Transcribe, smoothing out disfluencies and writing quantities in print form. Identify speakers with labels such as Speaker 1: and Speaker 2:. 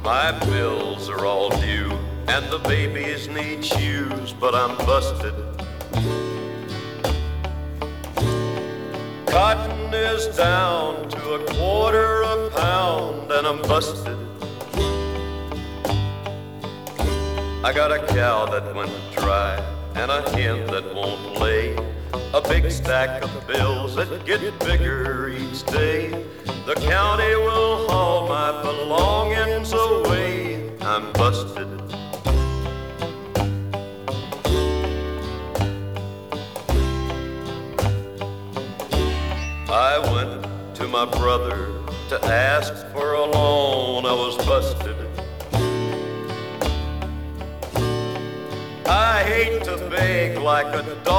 Speaker 1: My bills are all due, and the babies need shoes, but I'm busted. Cotton is down to a quarter a pound, and I'm busted. I got a cow that went dry, and a hen that won't lay, a big stack of bills that get bigger each day. The county will haul my belongings away. I'm busted. I went to my brother to ask for a loan. I was busted. I hate to beg like a dog.